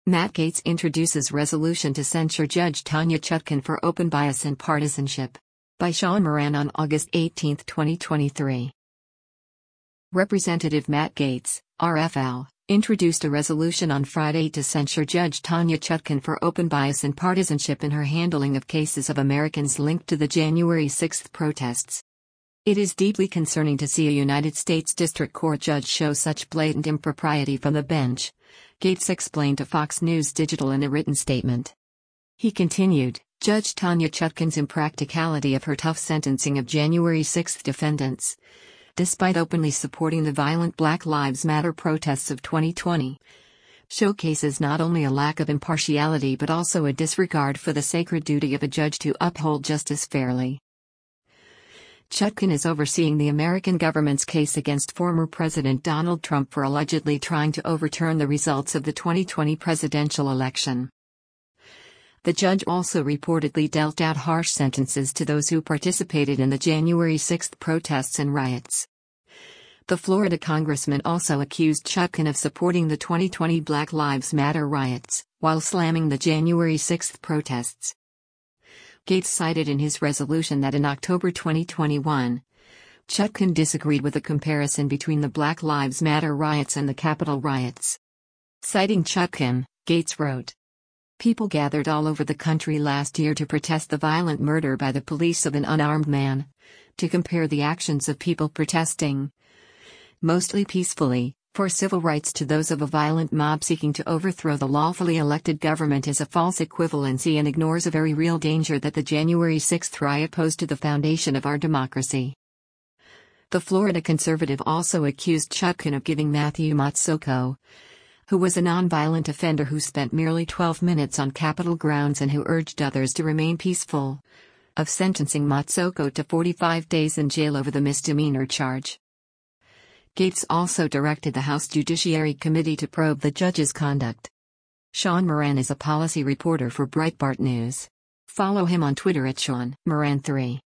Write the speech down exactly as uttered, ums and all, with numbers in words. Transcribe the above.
Matt Gaetz introduces resolution to censure Judge Tanya Chutkan for open bias and partisanship. By Sean Moran on August eighteenth, twenty twenty-three. Representative Matt Gaetz, R F L, introduced a resolution on Friday to censure Judge Tanya Chutkan for open bias and partisanship in her handling of cases of Americans linked to the January sixth protests. It is deeply concerning to see a United States District Court judge show such blatant impropriety from the bench, Gaetz explained to Fox News Digital in a written statement. He continued, Judge Tanya Chutkan's impracticality of her tough sentencing of January sixth defendants, despite openly supporting the violent Black Lives Matter protests of twenty twenty, showcases not only a lack of impartiality but also a disregard for the sacred duty of a judge to uphold justice fairly. Chutkan is overseeing the American government's case against former President Donald Trump for allegedly trying to overturn the results of the twenty twenty presidential election. The judge also reportedly dealt out harsh sentences to those who participated in the January sixth protests and riots. The Florida congressman also accused Chutkan of supporting the twenty twenty Black Lives Matter riots, while slamming the January sixth protests. Gaetz cited in his resolution that in October twenty twenty-one, Chutkan disagreed with a comparison between the Black Lives Matter riots and the Capitol riots. Citing Chutkan, Gaetz wrote, People gathered all over the country last year to protest the violent murder by the police of an unarmed man, to compare the actions of people protesting, mostly peacefully, for civil rights to those of a violent mob seeking to overthrow the lawfully elected government is a false equivalency and ignores a very real danger that the January sixth riot posed to the foundation of our democracy. The Florida conservative also accused Chutkan of giving Matthew Matsoko, who was a nonviolent offender who spent merely twelve minutes on Capitol grounds and who urged others to remain peaceful, of sentencing Matsoko to forty-five days in jail over the misdemeanor charge. Gaetz also directed the House Judiciary Committee to probe the judge's conduct. Sean Moran is a policy reporter for Breitbart News. Follow him on Twitter at Sean Moran three.